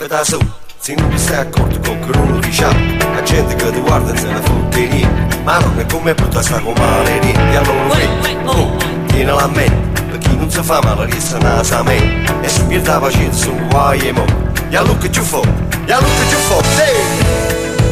da su, se non ti stai accorto con che non lo diciamo, la gente che ti guarda se ne fotte niente, ma non è come brutta sta con male niente. E allora tieni la mente, per chi non si fa male riesce a nasamente, e si pierde la pazienza su guai e mo. E allora che ci fa, e allora che ci fa, sì!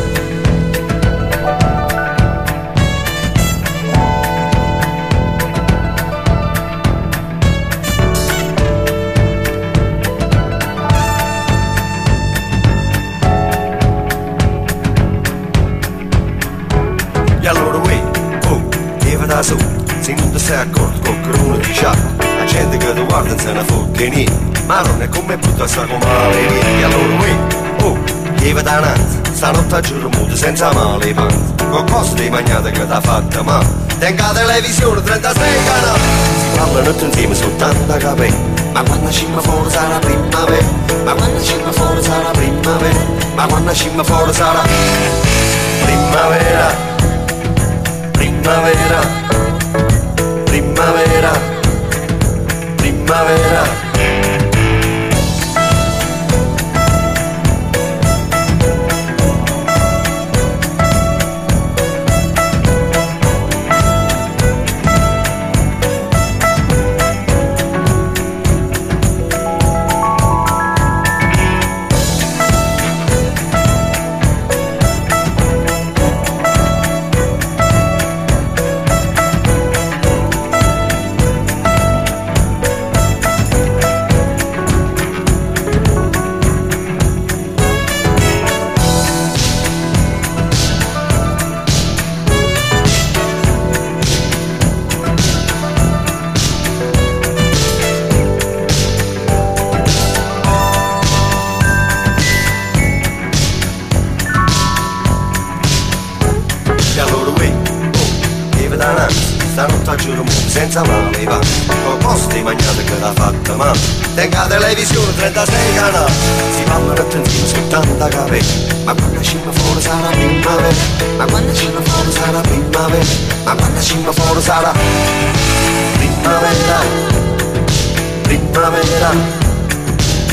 E allora che da su, se non ti stai accorto con che uno diciamo, la gente che ti guarda se ne fotte niente, ma non è come brutta sta con male niente. E allora che va davanti, stanotte a giorno muto senza male panza, con cose di magnate che t'ha fatta male, tenga la televisione 36 canali, si parlano tutti insieme su 80 capelli, ma quando scimma fuori sarà primavera, ma quando scimma fuori sarà primavera, ma quando scimma fuori sarà primavera. Primavera, primavera, primavera. Stanotte a giorno senza male va, con cose di magnate che l'ha fatta ma, tenga la televisione 36 canali, si parlano tutti insieme su 80 capelli, ma quando scimma fuori sarà primavera, ma quando scimma fuori sarà primavera, ma quando scimma fuori sarà primavera, primavera.